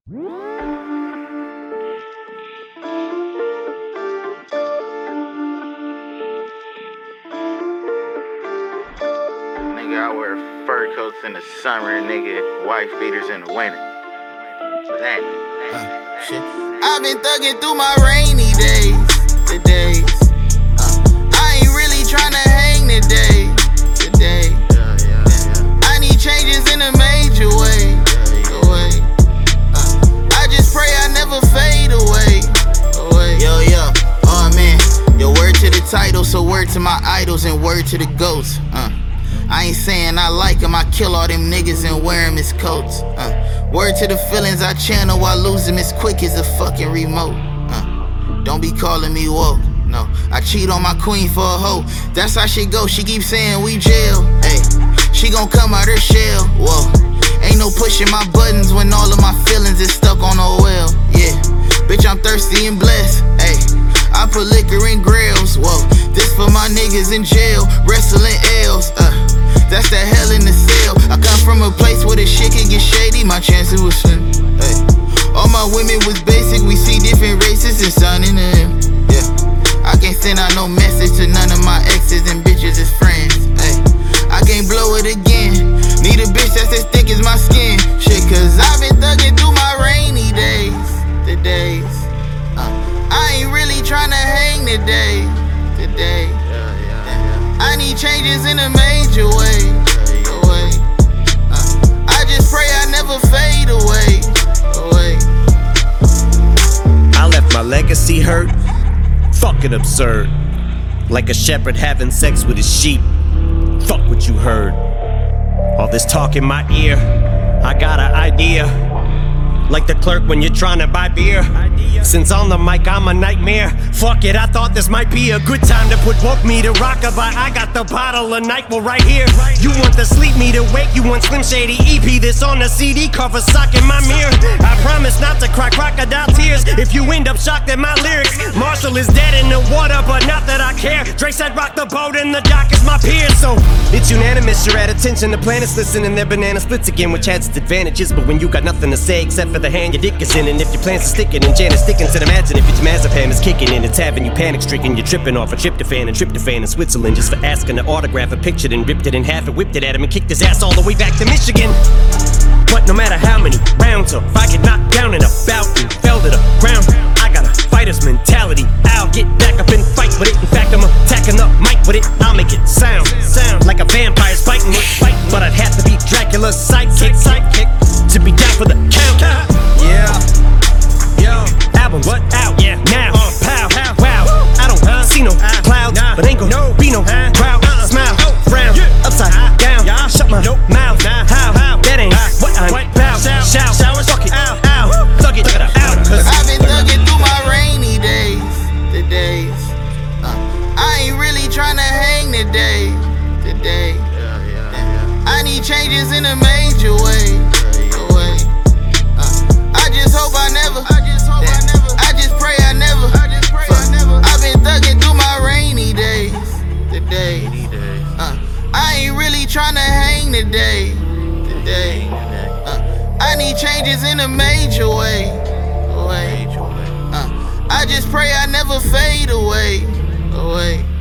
Nigga, I wear fur coats in the summer, nigga. Wife beaters in the winter. Shit. I've been thugging through my rainy days, the days. I ain't really tryna hang today. I need changes in a major way. I just pray I never fade away. Yo, oh man. Yo, word to the title, so word to my idols and word to the ghosts. I ain't saying I like them, I kill all them niggas and wear them as coats. Word to the feelings I channel while losing as quick as a fucking remote. Don't be calling me woke, no. I cheat on my queen for a hoe, that's how shit go. She keeps saying we jail, ayy. She gon' come out her shell, whoa. Ain't no pushing my buttons when all of my feelings is stuck on oil, yeah. Bitch, I'm thirsty and blessed, ayy. I put liquor in grills, whoa. This for my niggas in jail, wrestling L's, that's that hell in the cell. I come from a place where the shit could get shady, my chances was slim, hey. All my women was basic, we see different races and sun in them, yeah. I can't send out no message to none of my exes and bitches as friends, hey. I can't blow it again, need a bitch that's as thick as my skin, shit, cause I've been thugging through my rainy days, the days. I ain't really tryna hang today. I need changes in a major way. I just pray I never fade away. I left my legacy hurt, fucking absurd. Like a shepherd having sex with his sheep. Fuck what you heard. All this talk in my ear, I got an idea. Like the clerk when you're trying to buy beer. Since on the mic I'm a nightmare. Fuck it, I thought this might be a good time to put woke me to rockabye. I got the bottle of NyQuil right here. You want the sleep me to wake, you want Slim Shady EP. This on the CD cover, sock in my mirror. I promise not to cry crocodile tears if you end up shocked at my lyrics. Marshall is dead in the water, but not that I care. Drake said rock the boat and the dock is my peer. So it's unanimous, you're at attention. The planets listening, their banana splits again, which has its advantages. But when you got nothing to say except for the hand your dick is in, and if your plans are sticking and Janet's sticking to the imagine if your diazepam is kicking in, it's having you panic stricken. You're tripping off a tryptophan and tryptophan in Switzerland just for asking to autograph a picture, then ripped it in half and whipped it at him and kicked his ass all the way back to Michigan. But no matter how many rounds or if I get knocked down in a bout and fell to the ground, I got a fighter's mentality. I'll get back up and fight with it. In fact, I'm attacking the mic with it. I'll make it sound like a vampire's biting with fight. But I'd have to be Dracula's sidekick to be down for the count. Yeah, yo, album, what out? Yeah, now, pow, wow. I don't see no clouds, but ain't gon' be no crowd. Smile, frown, upside down. Shut my mouth. How? That ain't what I'm about. Shout, fuck it, thug it out. I've been thugging through my rainy days, the days. I ain't really tryna hang today. I need changes in a major way. I just hope I never. I just pray I never. I've been thugging through my rainy days, the days. I ain't really tryna hang today. I need changes in a major way. I just pray I never fade away.